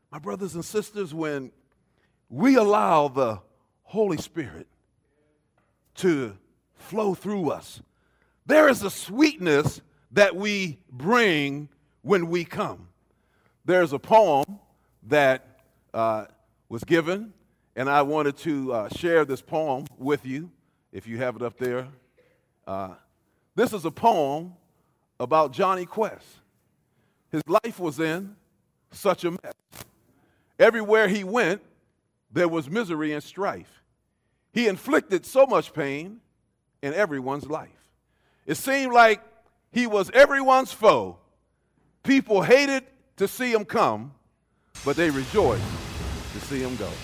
My brothers and sisters, when we allow the Holy Spirit to flow through us, there is a sweetness that we bring when we come. There's a poem that was given, and I wanted to share this poem with you, if you have it up there. This is a poem about Johnny Quest. His life was in such a mess. Everywhere he went, there was misery and strife. He inflicted so much pain in everyone's life. It seemed like he was everyone's foe. People hated to see him come, but they rejoiced to see him go.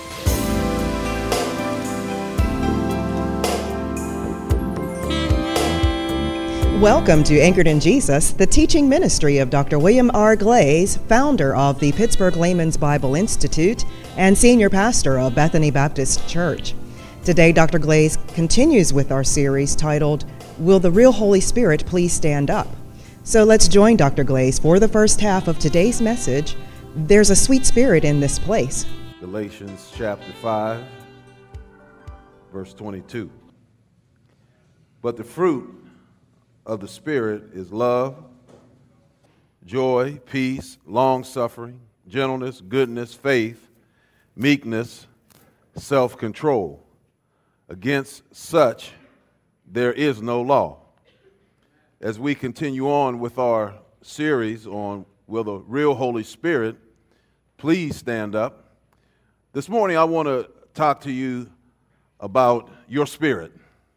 Welcome to Anchored in Jesus, the teaching ministry of Dr. William R. Glaze, founder of the Pittsburgh Layman's Bible Institute and senior pastor of Bethany Baptist Church. Today, Dr. Glaze continues with our series titled, Will the Real Holy Spirit Please Stand Up? So let's join Dr. Glaze for the first half of today's message, There's a Sweet Spirit in This Place. Galatians chapter 5, verse 22. But the fruit of the Spirit is love, joy, peace, long-suffering, gentleness, goodness, faith, meekness, self-control. Against such there is no law. As we continue on with our series on Will the Real Holy Spirit Please Stand Up, this morning I want to talk to you about your spirit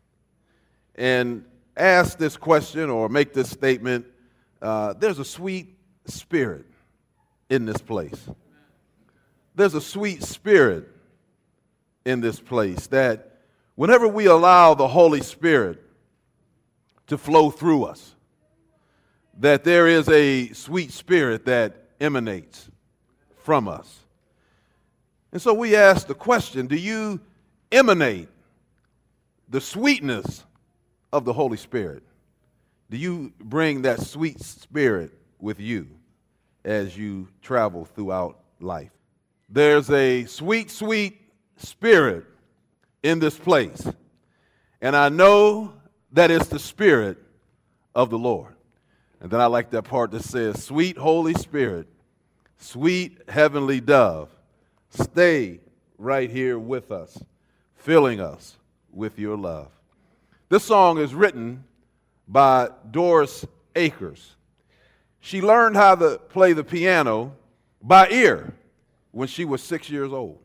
and ask this question or make this statement. There's a sweet spirit in this place. There's a sweet spirit in this place that whenever we allow the Holy Spirit to flow through us, that there is a sweet spirit that emanates from us. And so we ask the question, do you emanate the sweetness of the Holy Spirit? Do you bring that sweet spirit with you as you travel throughout life? There's a sweet, sweet spirit in this place, and I know that it's the Spirit of the Lord. And then I like that part that says, sweet Holy Spirit, sweet heavenly dove, stay right here with us, filling us with your love. This song is written by Doris Akers. She learned how to play the piano by ear when she was 6 years old.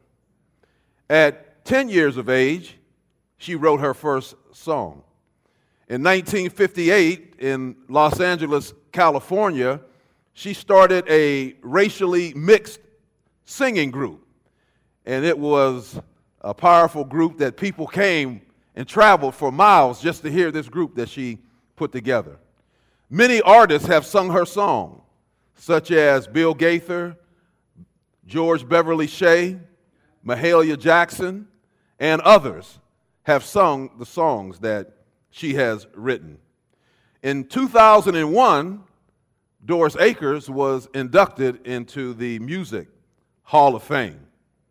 At 10 years of age, she wrote her first song. In 1958, in Los Angeles, California, she started a racially mixed singing group. And it was a powerful group that people came and traveled for miles just to hear this group that she put together. Many artists have sung her song, such as Bill Gaither, George Beverly Shea, Mahalia Jackson, and others have sung the songs that she has written. In 2001, Doris Akers was inducted into the Music Hall of Fame.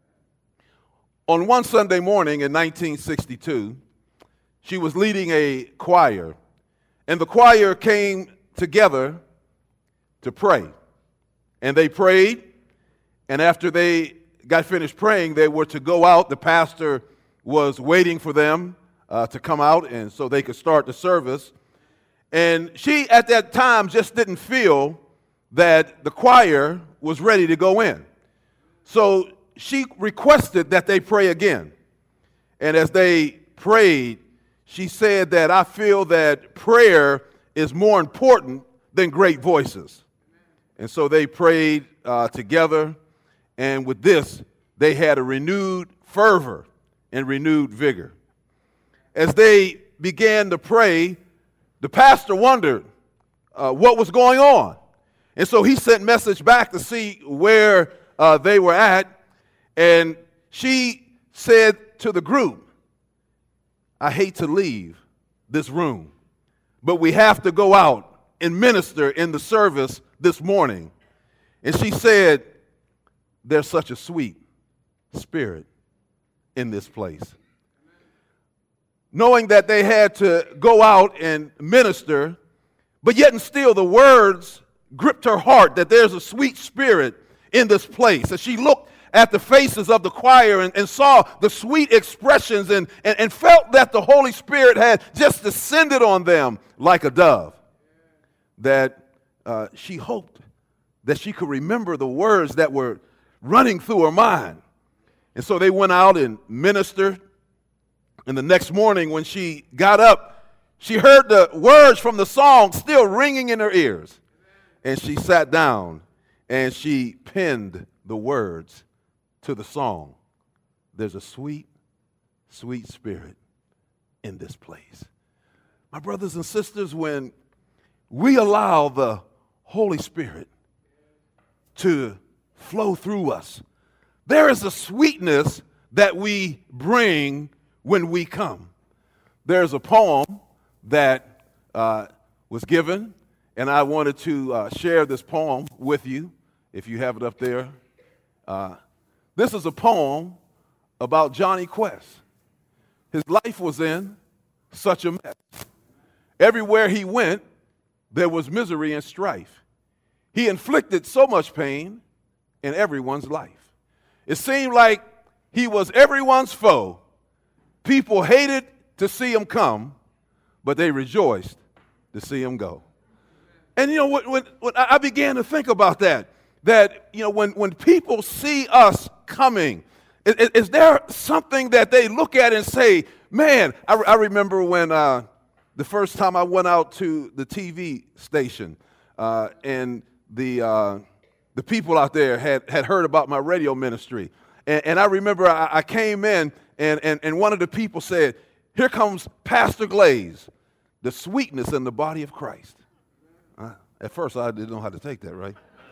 On one Sunday morning in 1962, she was leading a choir, and the choir came together to pray. And they prayed, and after they got finished praying, they were to go out. The pastor was waiting for them to come out, and so they could start the service. And she, at that time, just didn't feel that the choir was ready to go in. So she requested that they pray again. And as they prayed, she said that I feel that prayer is more important than great voices. And so they prayed together, and with this, they had a renewed fervor and renewed vigor. As they began to pray, the pastor wondered what was going on. And so he sent message back to see where they were at, and she said to the group, I hate to leave this room, but we have to go out and minister in the service this morning. And she said, there's such a sweet spirit in this place. Knowing that they had to go out and minister, but yet and still the words gripped her heart that there's a sweet spirit in this place. As she looked at the faces of the choir and saw the sweet expressions and felt that the Holy Spirit had just descended on them like a dove, that she hoped that she could remember the words that were running through her mind. And so they went out and ministered. And the next morning when she got up, she heard the words from the song still ringing in her ears. And she sat down and she penned the words to the song. There's a sweet, sweet spirit in this place. My brothers and sisters, when we allow the Holy Spirit to flow through us, there is a sweetness that we bring when we come. There's a poem that was given, and I wanted to share this poem with you, if you have it up there. This is a poem about Johnny Quest. His life was in such a mess. Everywhere he went, there was misery and strife. He inflicted so much pain in everyone's life. It seemed like he was everyone's foe. People hated to see him come, but they rejoiced to see him go. And you know, when I began to think about that you know, when people see us coming, is there something that they look at and say, man, I remember when the first time I went out to the TV station and the people out there had heard about my radio ministry. And I remember I came in and one of the people said, here comes Pastor Glaze, the sweetness in the body of Christ. At first I didn't know how to take that, right?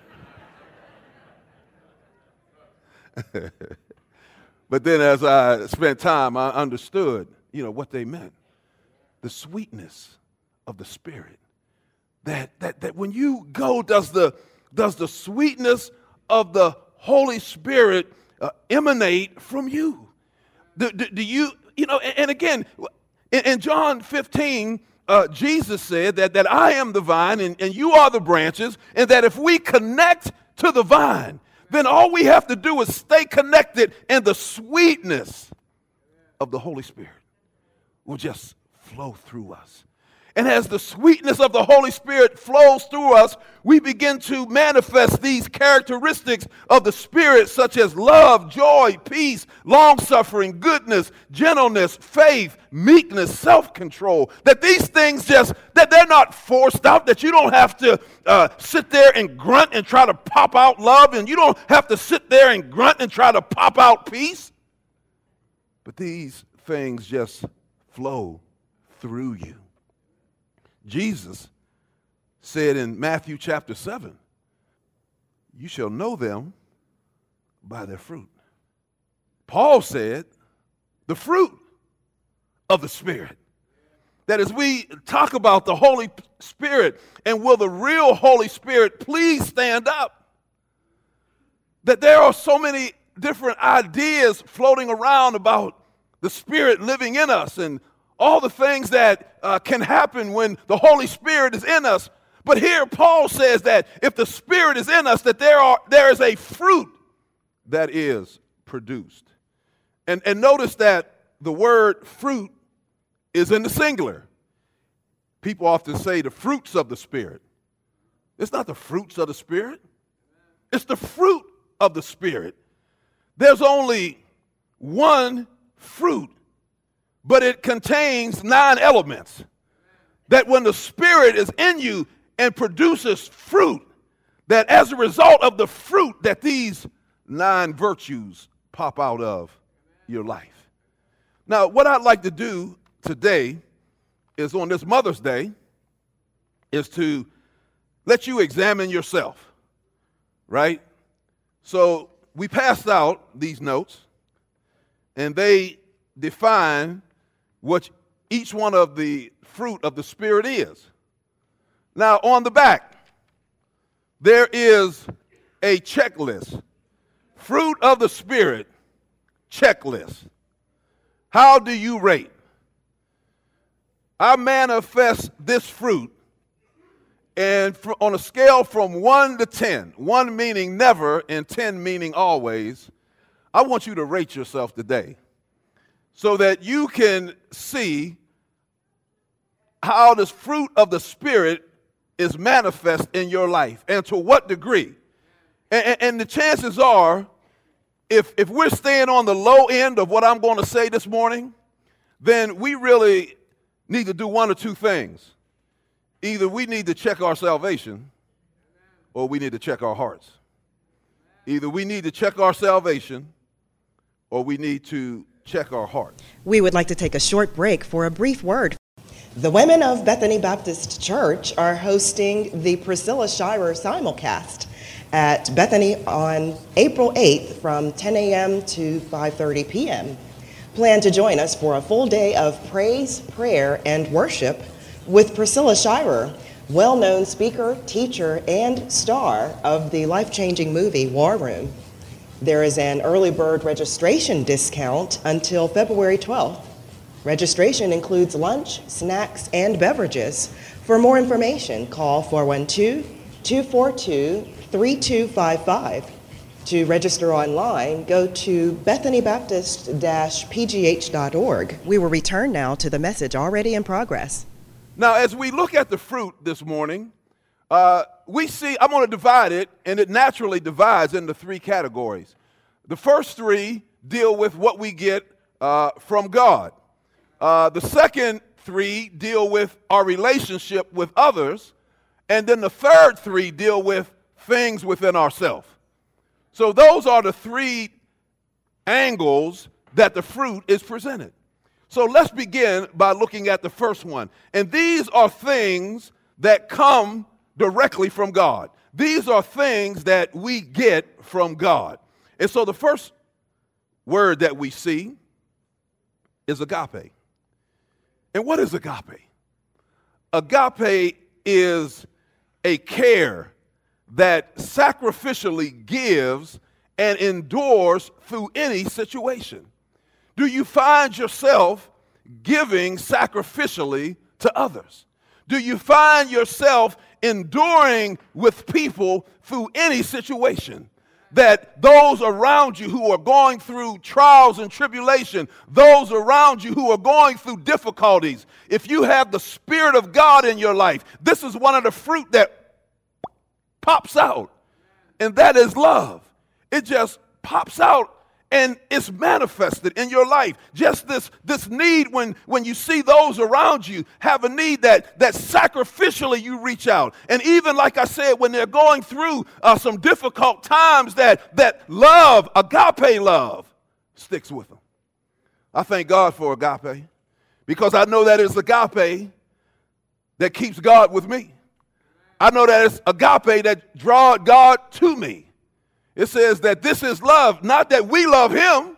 But then as I spent time, I understood, you know, what they meant. The sweetness of the Spirit. That when you go, does the sweetness of the Holy Spirit emanate from you? Do you, you know, and again, in John 15, Jesus said that I am the vine and you are the branches, and that if we connect to the vine, then all we have to do is stay connected, and the sweetness of the Holy Spirit will just flow through us. And as the sweetness of the Holy Spirit flows through us, we begin to manifest these characteristics of the Spirit, such as love, joy, peace, long-suffering, goodness, gentleness, faith, meekness, self-control. That these things that they're not forced out, that you don't have to sit there and grunt and try to pop out love, and you don't have to sit there and grunt and try to pop out peace. But these things just flow through you. Jesus said in Matthew chapter 7, you shall know them by their fruit. Paul said the fruit of the Spirit. That as we talk about the Holy Spirit and will the real Holy Spirit please stand up, that there are so many different ideas floating around about the Spirit living in us and all the things that can happen when the Holy Spirit is in us. But here Paul says that if the Spirit is in us, that there is a fruit that is produced. And notice that the word fruit is in the singular. People often say the fruits of the Spirit. It's not the fruits of the Spirit. It's the fruit of the Spirit. There's only one fruit, but it contains 9 elements. That when the Spirit is in you and produces fruit, that as a result of the fruit, that these 9 virtues pop out of your life. Now, what I'd like to do today is on this Mother's Day is to let you examine yourself, right? So we passed out these notes, and they define what each one of the fruit of the Spirit is. Now, on the back, there is a checklist Fruit of the Spirit checklist. How do you rate? I manifest this fruit, and on a scale from 1 to 10, 1 meaning never and 10 meaning always, I want you to rate yourself today so that you can see how this fruit of the Spirit is manifest in your life and to what degree. And the chances are, if we're staying on the low end of what I'm going to say this morning, then we really need to do one or two things. Either we need to check our salvation or we need to check our hearts. Either we need to check our salvation or we need to check our hearts. We would like to take a short break for a brief word. The women of Bethany Baptist Church are hosting the Priscilla Shirer simulcast at Bethany on April 8th from 10 a.m. to 5:30 p.m. Plan to join us for a full day of praise, prayer, and worship with Priscilla Shirer, well-known speaker, teacher, and star of the life-changing movie War Room. There is an early bird registration discount until February 12th. Registration includes lunch, snacks, and beverages. For more information, call 412-242-3255. To register online, go to bethanybaptist-pgh.org. We will return now to the message already in progress. Now, as we look at the fruit this morning, we see, I'm going to divide it, and it naturally divides into 3 categories. The first 3 deal with what we get from God. The second 3 deal with our relationship with others. And then the third 3 deal with things within ourselves. So those are the 3 angles that the fruit is presented. So let's begin by looking at the first one. And these are things that come directly from God. These are things that we get from God. And so the first word that we see is agape. And what is agape? Agape is a care that sacrificially gives and endures through any situation. Do you find yourself giving sacrificially to others? Do you find yourself enduring with people through any situation? That those around you who are going through trials and tribulation, those around you who are going through difficulties, if you have the Spirit of God in your life, this is one of the fruit that pops out, and that is love. It just pops out and it's manifested in your life. Just this need when you see those around you have a need that sacrificially you reach out. And even like I said, when they're going through some difficult times, that love, agape love, sticks with them. I thank God for agape because I know that it's agape that keeps God with me. I know that it's agape that draws God to me. It says that this is love, not that we love him,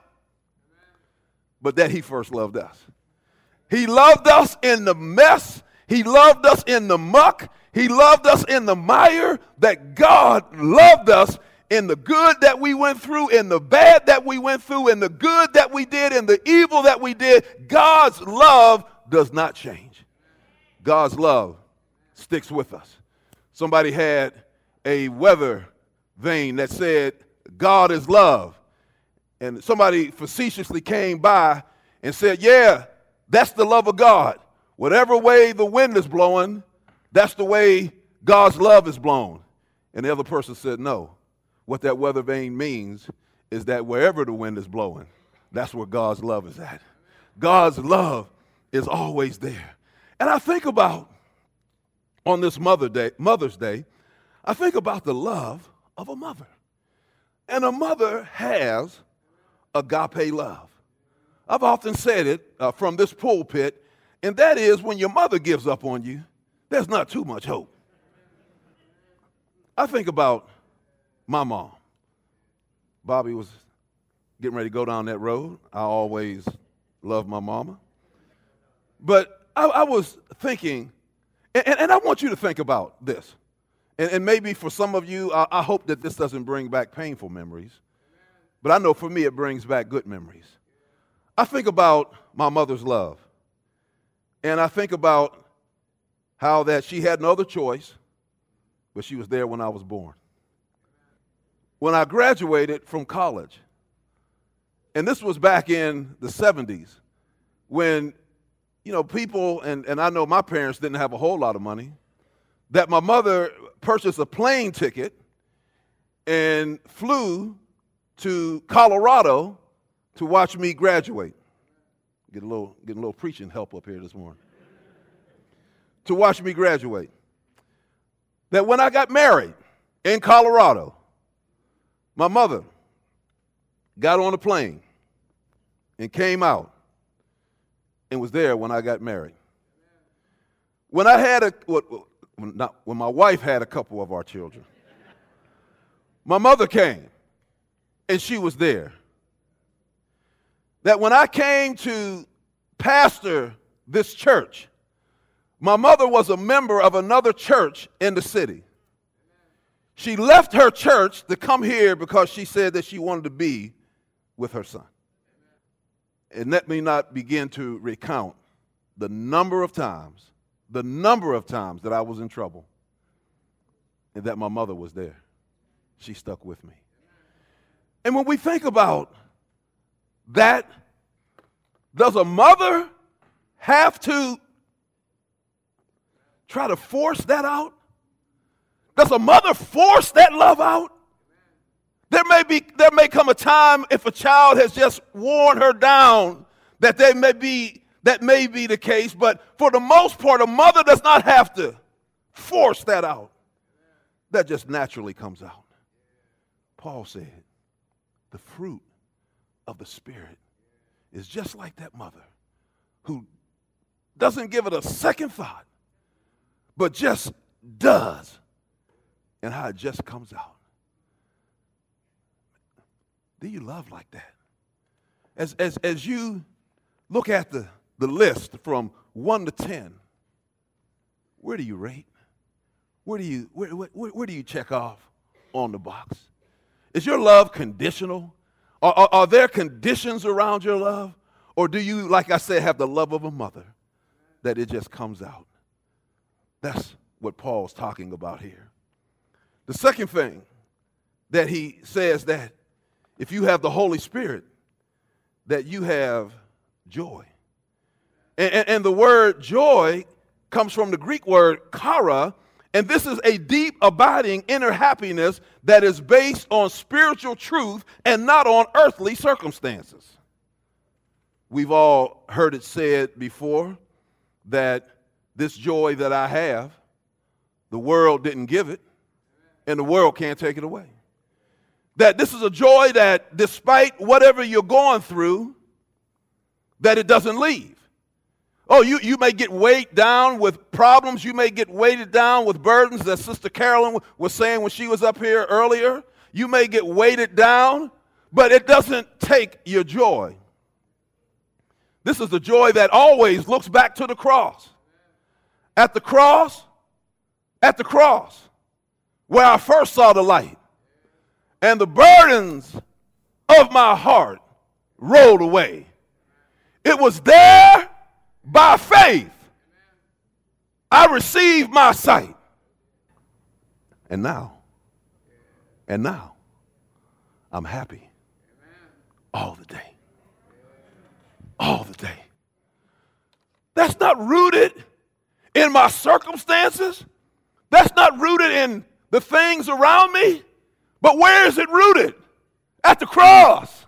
but that he first loved us. He loved us in the mess. He loved us in the muck. He loved us in the mire. That God loved us in the good that we went through, in the bad that we went through, in the good that we did, in the evil that we did. God's love does not change. God's love sticks with us. Somebody had a weather vane that said, God is love. And somebody facetiously came by and said, yeah, that's the love of God. Whatever way the wind is blowing, that's the way God's love is blown. And the other person said, no. What that weather vane means is that wherever the wind is blowing, that's where God's love is at. God's love is always there. And I think about, on this Mother's Day, I think about the love of a mother. And a mother has agape love. I've often said it from this pulpit, and that is when your mother gives up on you, there's not too much hope. I think about my mom. Bobby was getting ready to go down that road. I always loved my mama. But I was thinking, and I want you to think about this. And maybe for some of you, I hope that this doesn't bring back painful memories. but I know for me it brings back good memories. I think about my mother's love, and I think about how that she had no other choice, but she was there when I was born. When I graduated from college, and this was back in the 70s, when, people, and I know my parents didn't have a whole lot of money, that my mother purchased a plane ticket and flew to Colorado to watch me graduate. Getting a little preaching help up here this morning. To watch me graduate. That when I got married in Colorado, my mother got on a plane and came out and was there when I got married. When my wife had a couple of our children, my mother came and she was there. That when I came to pastor this church, my mother was a member of another church in the city. She left her church to come here because she said that she wanted to be with her son. And let me not begin to recount the number of times that I was in trouble and that my mother was there. She stuck with me. And when we think about that, does a mother have to try to force that out? Does a mother force that love out? There may come a time if a child has just worn her down that may be the case, but for the most part, a mother does not have to force that out. That just naturally comes out. Paul said, the fruit of the Spirit is just like that mother who doesn't give it a second thought, but just does, and how it just comes out. Do you love like that? As you look at the list from 1 to 10, where do you rate? Where do you check off on the box? Is your love conditional? Are there conditions around your love? Or do you, like I said, have the love of a mother that it just comes out? That's what Paul's talking about here. The second thing that he says, that if you have the Holy Spirit, that you have joy. And the word joy comes from the Greek word chara, and this is a deep, abiding inner happiness that is based on spiritual truth and not on earthly circumstances. We've all heard it said before that this joy that I have, the world didn't give it, and the world can't take it away. That this is a joy that despite whatever you're going through, that it doesn't leave. Oh, you may get weighed down with problems. You may get weighted down with burdens, that Sister Carolyn was saying when she was up here earlier. You may get weighted down, but it doesn't take your joy. This is the joy that always looks back to the cross. At the cross, where I first saw the light, and the burdens of my heart rolled away. It was there by faith I received my sight. And now, I'm happy all the day. All the day. That's not rooted in my circumstances. That's not rooted in the things around me. But where is it rooted? At the cross.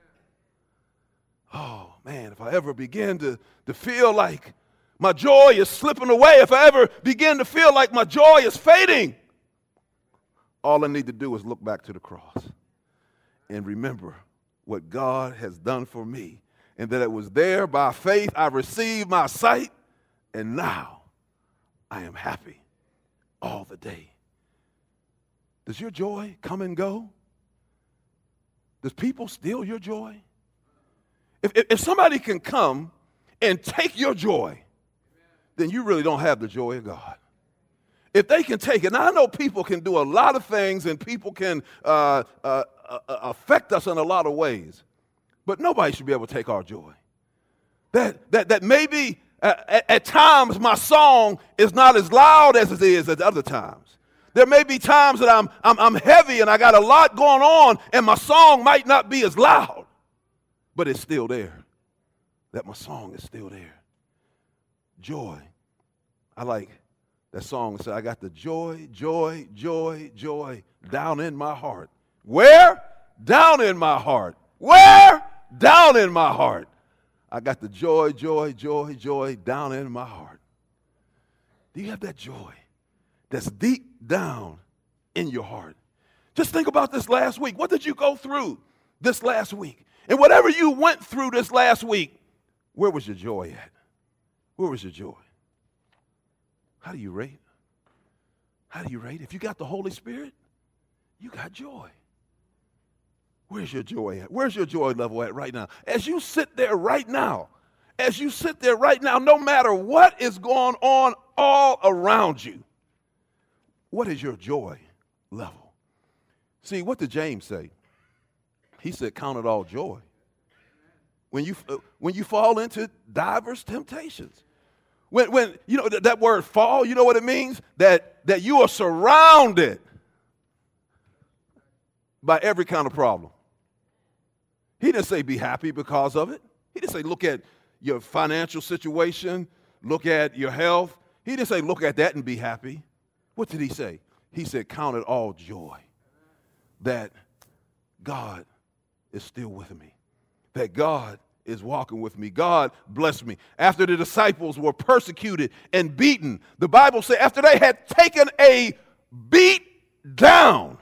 Oh, man, if I ever begin to feel like my joy is slipping away, if I ever begin to feel like my joy is fading, all I need to do is look back to the cross and remember what God has done for me, and that it was there by faith I received my sight, and now I am happy all the day. Does your joy come and go? Does people steal your joy? If somebody can come and take your joy, then you really don't have the joy of God. If they can take it, now I know people can do a lot of things, and people can affect us in a lot of ways. But nobody should be able to take our joy. That maybe at times my song is not as loud as it is at other times. There may be times that I'm heavy and I got a lot going on and my song might not be as loud, but it's still there. That my song is still there. Joy. I like that song that said, I got the joy, joy, joy, joy down in my heart. Where? Down in my heart. Where? Down in my heart. I got the joy, joy, joy, joy down in my heart. Do you have that joy that's deep down in your heart? Just think about this last week. What did you go through this last week? And whatever you went through this last week, where was your joy at? Where was your joy? How do you rate? How do you rate? If you got the Holy Spirit, you got joy. Where's your joy at? Where's your joy level at right now? As you sit there right now, no matter what is going on all around you, what is your joy level? See, what did James say? He said, count it all joy. When you fall into diverse temptations. When you know that word fall, you know what it means? That you are surrounded by every kind of problem. He didn't say be happy because of it. He didn't say look at your financial situation, look at your health. He didn't say look at that and be happy. What did he say? He said count it all joy that God is still with me, that God is walking with me. God bless me. After the disciples were persecuted and beaten, the Bible says after they had taken a beat down,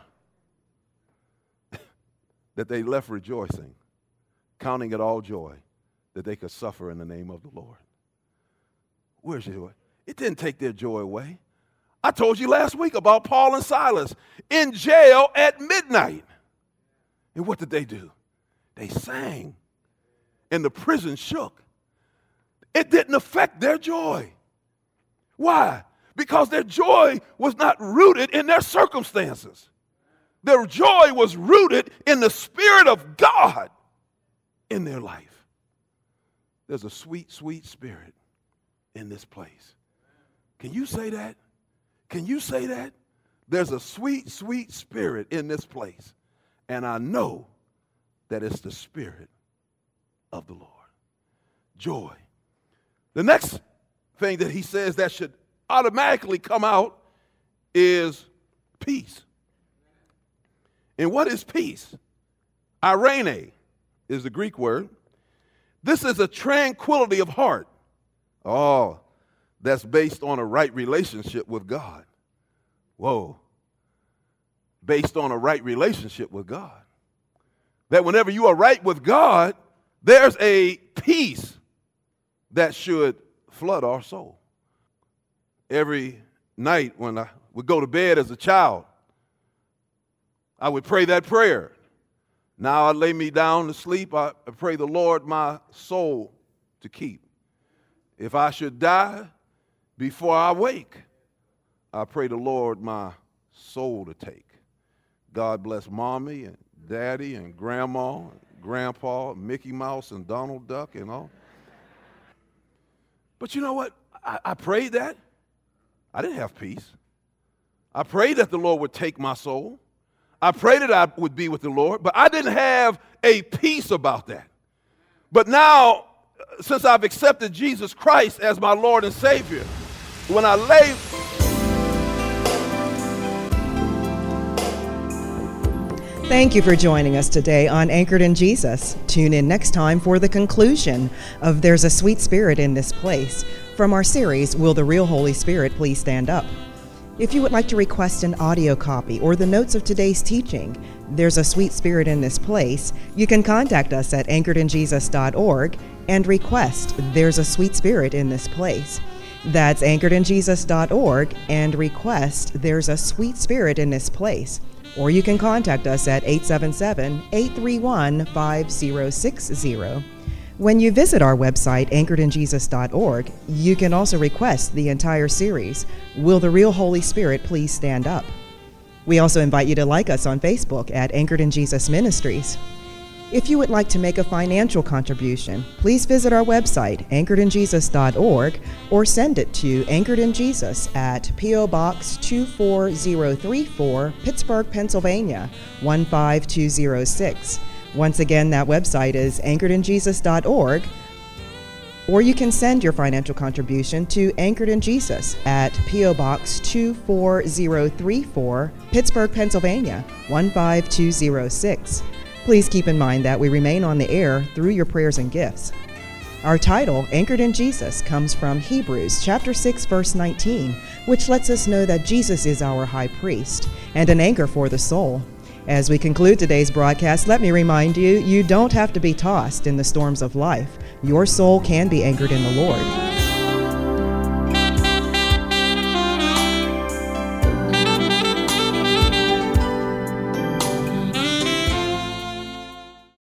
that they left rejoicing, counting it all joy that they could suffer in the name of the Lord. Where's your joy? It didn't take their joy away. I told you last week about Paul and Silas in jail at midnight. And what did they do? They sang. And the prison shook. It didn't affect their joy. Why? Because their joy was not rooted in their circumstances. Their joy was rooted in the Spirit of God in their life. There's a sweet, sweet spirit in this place. Can you say that? Can you say that? There's a sweet, sweet spirit in this place. And I know that it's the Spirit of the Lord. Joy. The next thing that he says that should automatically come out is peace. And what is peace? Irene is the Greek word. This is a tranquility of heart. Oh, that's based on a right relationship with God. Whoa. Based on a right relationship with God. That whenever you are right with God, there's a peace that should flood our soul. Every night when I would go to bed as a child, I would pray that prayer. Now I lay me down to sleep, I pray the Lord my soul to keep. If I should die before I wake, I pray the Lord my soul to take. God bless Mommy and Daddy and Grandma and Grandpa, Mickey Mouse and Donald Duck and all. But you know what? I prayed that. I didn't have peace. I prayed that the Lord would take my soul. I prayed that I would be with the Lord, but I didn't have a peace about that. But now, since I've accepted Jesus Christ as my Lord and Savior, when I lay... Thank you for joining us today on Anchored in Jesus. Tune in next time for the conclusion of There's a Sweet Spirit in This Place from our series, Will the Real Holy Spirit Please Stand Up? If you would like to request an audio copy or the notes of today's teaching, There's a Sweet Spirit in This Place, you can contact us at anchoredinjesus.org and request There's a Sweet Spirit in This Place. That's anchoredinjesus.org and request There's a Sweet Spirit in This Place. Or you can contact us at 877-831-5060. When you visit our website, anchoredinjesus.org, you can also request the entire series, Will the Real Holy Spirit Please Stand Up? We also invite you to like us on Facebook at Anchored in Jesus Ministries. If you would like to make a financial contribution, please visit our website, anchoredinjesus.org, or send it to Anchored in Jesus at P.O. Box 24034, Pittsburgh, Pennsylvania, 15206. Once again, that website is anchoredinjesus.org, or you can send your financial contribution to Anchored in Jesus at P.O. Box 24034, Pittsburgh, Pennsylvania, 15206. Please keep in mind that we remain on the air through your prayers and gifts. Our title, Anchored in Jesus, comes from Hebrews chapter 6, verse 19, which lets us know that Jesus is our high priest and an anchor for the soul. As we conclude today's broadcast, let me remind you, you don't have to be tossed in the storms of life. Your soul can be anchored in the Lord.